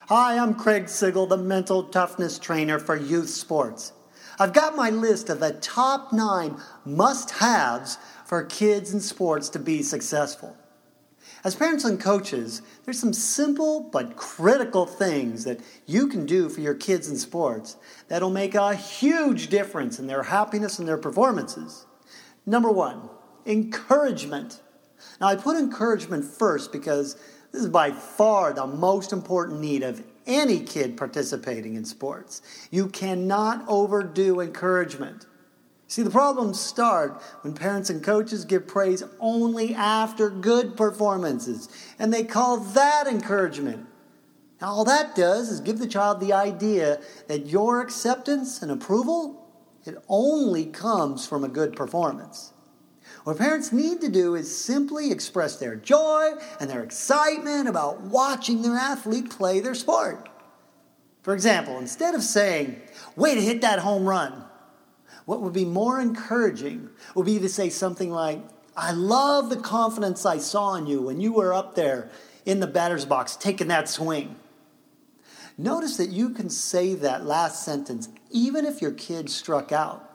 Hi, I'm Craig Sigel, the mental toughness trainer for youth sports. I've got my list of the top 9 must-haves for kids in sports to be successful. As parents and coaches, there's some simple but critical things that you can do for your kids in sports that'll make a huge difference in their happiness and their performances. Number 1, encouragement. Now, I put encouragement first because this is by far the most important need of any kid participating in sports. You cannot overdo encouragement. See, the problems start when parents and coaches give praise only after good performances, and they call that encouragement. Now, all that does is give the child the idea that your acceptance and approval, it only comes from a good performance. What parents need to do is simply express their joy and their excitement about watching their athlete play their sport. For example, instead of saying, "Way to hit that home run," what would be more encouraging would be to say something like, "I love the confidence I saw in you when you were up there in the batter's box taking that swing." Notice that you can say that last sentence even if your kid struck out.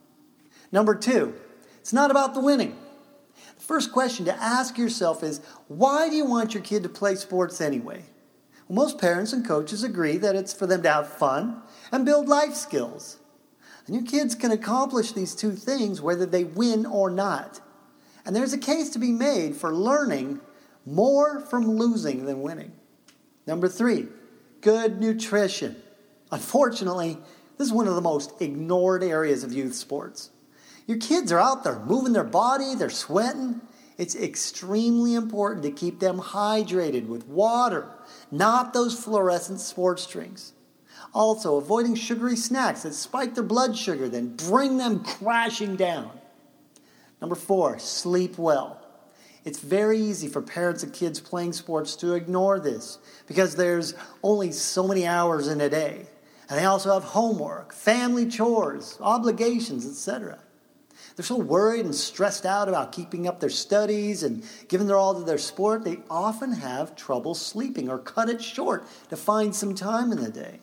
Number 2, it's not about the winning. The first question to ask yourself is, why do you want your kid to play sports anyway? Well, most parents and coaches agree that it's for them to have fun and build life skills. And your kids can accomplish these two things whether they win or not. And there's a case to be made for learning more from losing than winning. Number 3, good nutrition. Unfortunately, this is one of the most ignored areas of youth sports. Your kids are out there moving their body, they're sweating. It's extremely important to keep them hydrated with water, not those fluorescent sports drinks. Also, avoiding sugary snacks that spike their blood sugar, then bring them crashing down. Number 4, sleep well. It's very easy for parents and kids playing sports to ignore this because there's only so many hours in a day. And they also have homework, family chores, obligations, etc. They're so worried and stressed out about keeping up their studies and giving their all to their sport, they often have trouble sleeping or cut it short to find some time in the day.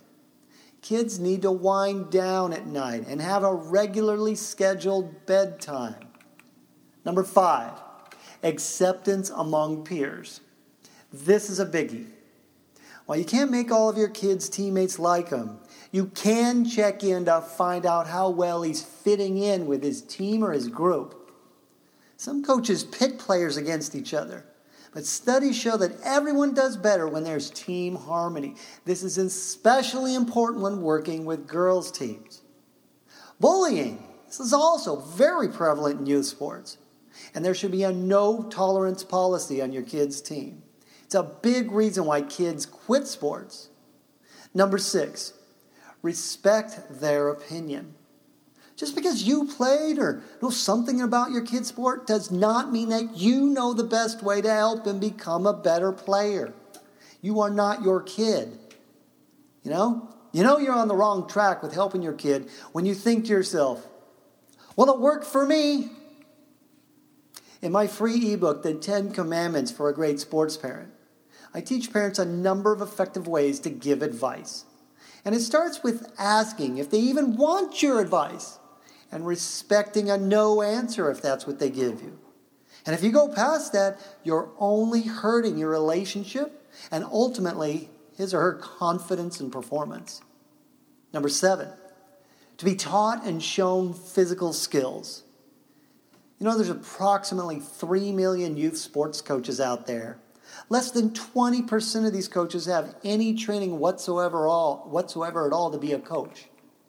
Kids need to wind down at night and have a regularly scheduled bedtime. Number 5, acceptance among peers. This is a biggie. While you can't make all of your kids' teammates like him, you can check in to find out how well he's fitting in with his team or his group. Some coaches pit players against each other, but studies show that everyone does better when there's team harmony. This is especially important when working with girls' teams. Bullying. This is also very prevalent in youth sports, and there should be a no-tolerance policy on your kid's team. It's a big reason why kids quit sports. Number 6, respect their opinion. Just because you played or know something about your kid's sport does not mean that you know the best way to help him become a better player. You are not your kid. You know you're on the wrong track with helping your kid when you think to yourself, "Well, it worked for me." In my free ebook, The 10 Commandments for a Great Sports Parent, I teach parents a number of effective ways to give advice. And it starts with asking if they even want your advice and respecting a no answer if that's what they give you. And if you go past that, you're only hurting your relationship and ultimately his or her confidence and performance. Number 7, to be taught and shown physical skills. There's approximately 3 million youth sports coaches out there. Less than 20% of these coaches have any training whatsoever at all to be a coach.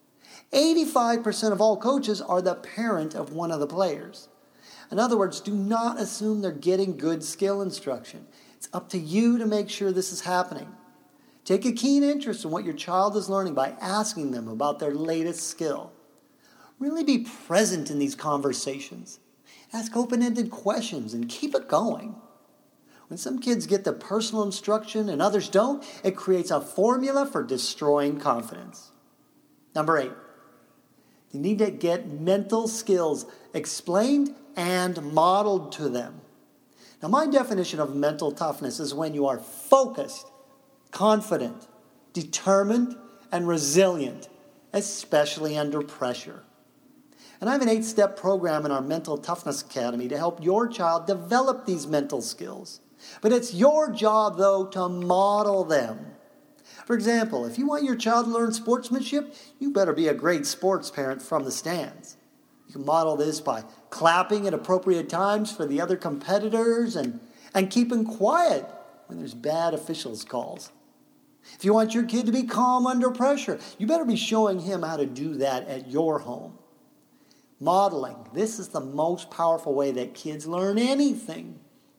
85% of all coaches are the parent of one of the players. In other words, do not assume they're getting good skill instruction. It's up to you to make sure this is happening. Take a keen interest in what your child is learning by asking them about their latest skill. Really be present in these conversations. Ask open-ended questions and keep it going. When some kids get the personal instruction and others don't, it creates a formula for destroying confidence. Number 8, you need to get mental skills explained and modeled to them. Now, my definition of mental toughness is when you are focused, confident, determined, and resilient, especially under pressure. And I have an 8-step program in our Mental Toughness Academy to help your child develop these mental skills. But it's your job, though, to model them. For example, if you want your child to learn sportsmanship, you better be a great sports parent from the stands. You can model this by clapping at appropriate times for the other competitors and keeping quiet when there's bad officials' calls. If you want your kid to be calm under pressure, you better be showing him how to do that at your home. Modeling. This is the most powerful way that kids learn anything.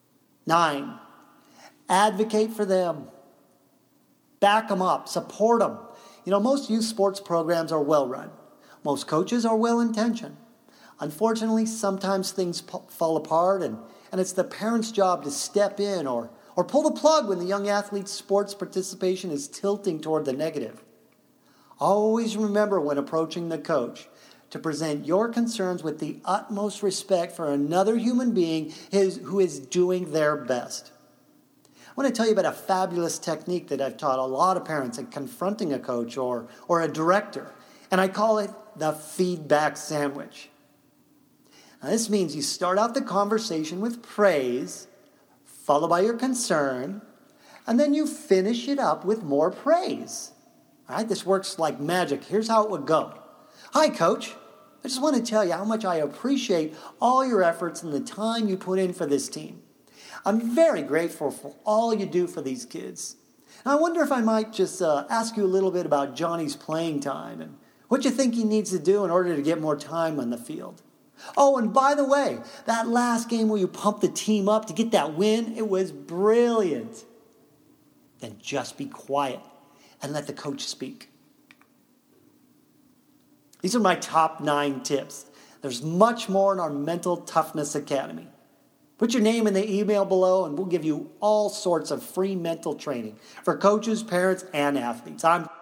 9, advocate for them. Back them up. Support them. Most youth sports programs are well run. Most coaches are well intentioned. Unfortunately, sometimes things fall apart and it's the parent's job to step in or pull the plug when the young athlete's sports participation is tilting toward the negative. Always remember when approaching the coach to present your concerns with the utmost respect for another human being who is doing their best. I want to tell you about a fabulous technique that I've taught a lot of parents in confronting a coach or a director, and I call it the feedback sandwich. Now, this means you start out the conversation with praise, followed by your concern, and then you finish it up with more praise. All right, this works like magic. Here's how it would go. Hi, Coach. I just want to tell you how much I appreciate all your efforts and the time you put in for this team. I'm very grateful for all you do for these kids. And I wonder if I might just ask you a little bit about Johnny's playing time and what you think he needs to do in order to get more time on the field. Oh, and by the way, that last game where you pumped the team up to get that win, it was brilliant. Then just be quiet and let the coach speak. These are my top 9 tips. There's much more in our Mental Toughness Academy. Put your name in the email below and we'll give you all sorts of free mental training for coaches, parents, and athletes. I'm